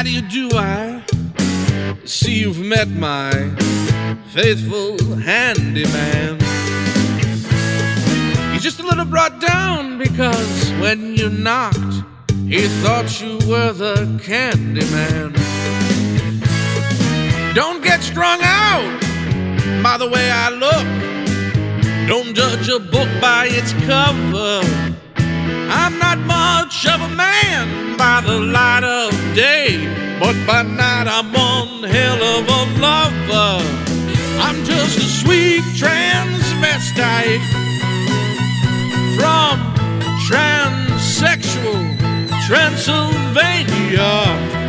How do you do? I see you've met my faithful handyman. He's just a little brought down because when you knocked, he thought you were the candy man. Don't get strung out by the way I look. Don't judge a book by its cover. I'm not much of a man by the light of day, but by night I'm one hell of a lover. I'm just a sweet transvestite from transsexual Transylvania.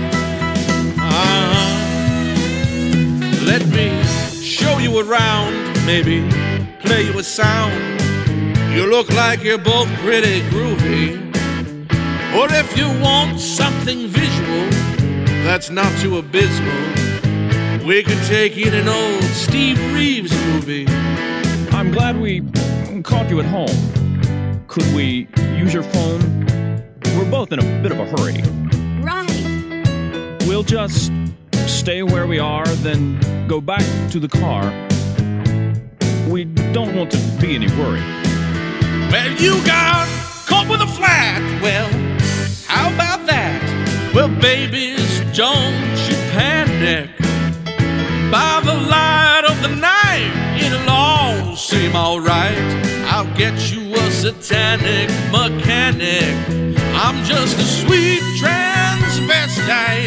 Let me show you around, maybe play you a sound. You look like you're both pretty groovy. Or if you want something visual that's not too abysmal, we could take in an old Steve Reeves movie. I'm glad we caught you at home. Could we use your phone? We're both in a bit of a hurry. Right. We'll just stay where we are, then go back to the car. We don't want to be any worry. Well, you got caught with a flat. Well, how about that? Well, babies, don't you panic. By the light of the night, it'll all seem alright. I'll get you a satanic mechanic. I'm just a sweet transvestite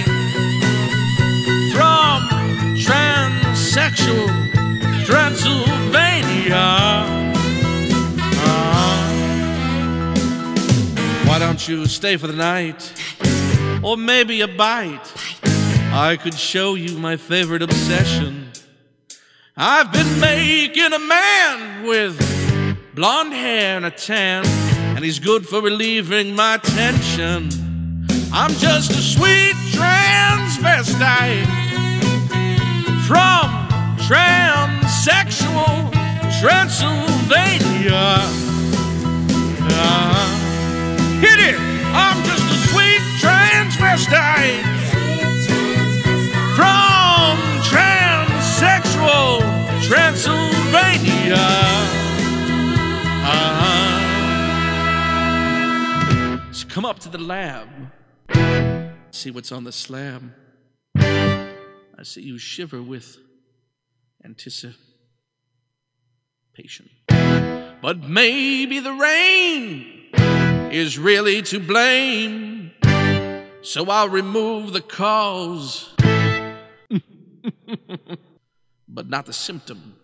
from transsexual Transylvania. Why don't you stay for the night? Or maybe a bite. I could show you my favorite obsession. I've been making a man with blonde hair and a tan, and he's good for relieving my tension. I'm just a sweet transvestite from transsexual Transylvania. Hit it! I'm just a sweet transvestite from transsexual Transylvania. So come up to the lab, see what's on the slab. I see you shiver with anticipation. But maybe the rain is really to blame, so I'll remove the cause, but not the symptom.